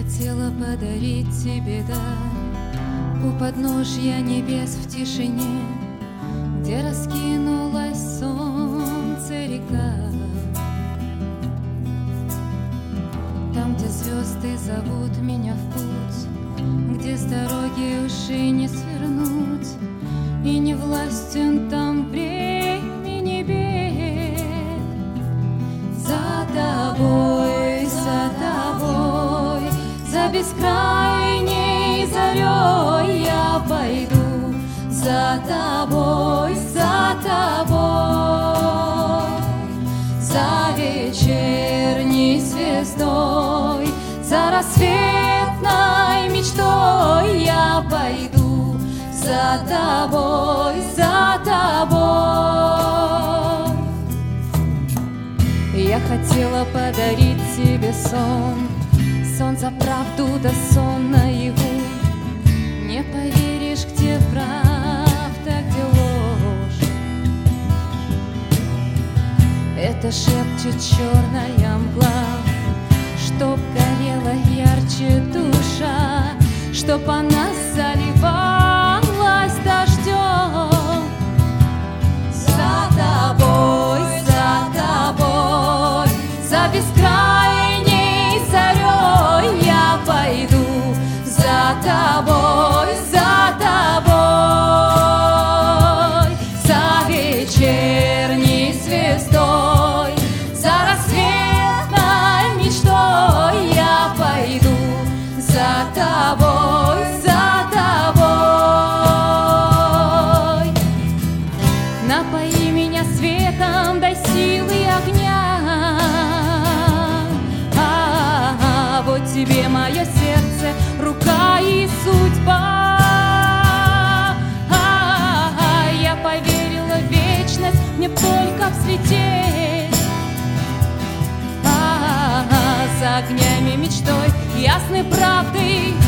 хотела подарить тебе дар у подножья небес в тишине, где раскинулось солнце река. Там, где звезды зовут меня в путь, где с дороги уши не свернуть, и не властен там времени бед. За тобой, за бескрайней зарей я пойду. За тобой, за вечерней звездой, за рассветной мечтой я пойду. За тобой, Я хотела подарить тебе сон, сон за правду да сон наяву. Не поверишь, где правда, где ложь. Это шепчет черная мгла, чтоб горела ярче душа, чтоб она заливалась дождем. За тобой, за бескрайней зарей я пойду. За тобой, за вечерней звездой, за рассветной мечтой я пойду. За тобой, Напои меня светом, дай силы огня. Вот тебе мое сердце, рука и судьба. Я поверила в вечность, мне только взлететь. За огнями мечтой, ясной правдой